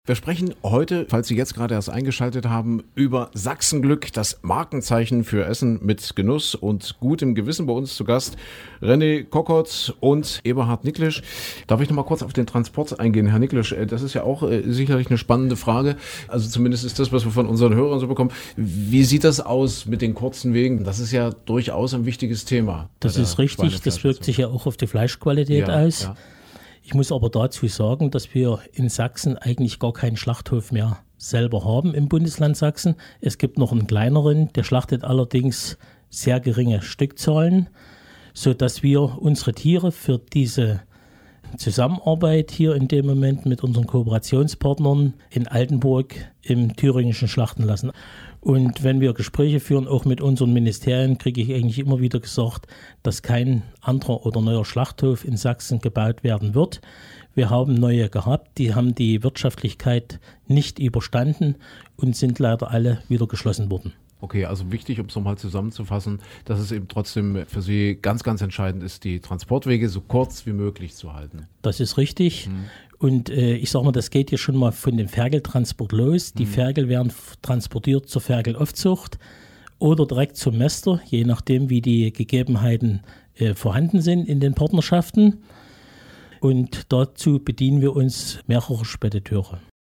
Wir sprechen heute, falls Sie jetzt gerade erst eingeschaltet haben, über Sachsenglück, das Markenzeichen für Essen mit Genuss und gutem Gewissen. Bei uns zu Gast René Kockert und Eberhard Niklisch. Darf ich noch mal kurz auf den Transport eingehen, Herr Niklisch? Das ist ja auch sicherlich eine spannende Frage. Also zumindest ist das, was wir von unseren Hörern so bekommen. Wie sieht das aus mit den kurzen Wegen? Das ist ja durchaus ein wichtiges Thema. Das ist richtig. Das wirkt sich ja auch auf die Fleischqualität aus. Ja. Ich muss aber dazu sagen, dass wir in Sachsen eigentlich gar keinen Schlachthof mehr selber haben im Bundesland Sachsen. Es gibt noch einen kleineren, der schlachtet allerdings sehr geringe Stückzahlen, sodass wir unsere Tiere für diese Zusammenarbeit hier in dem Moment mit unseren Kooperationspartnern in Altenburg im Thüringischen schlachten lassen. Und wenn wir Gespräche führen, auch mit unseren Ministerien, kriege ich eigentlich immer wieder gesagt, dass kein anderer oder neuer Schlachthof in Sachsen gebaut werden wird. Wir haben neue gehabt, die haben die Wirtschaftlichkeit nicht überstanden und sind leider alle wieder geschlossen worden. Okay, also wichtig, um es nochmal zusammenzufassen, dass es eben trotzdem für Sie ganz, ganz entscheidend ist, die Transportwege so kurz wie möglich zu halten. Das ist richtig. Und ich sage mal, das geht hier schon mal von dem Ferkeltransport los. Die Ferkel werden transportiert zur Ferkelaufzucht oder direkt zum Mäster, je nachdem, wie die Gegebenheiten vorhanden sind in den Partnerschaften. Und dazu bedienen wir uns mehrerer Spediteure.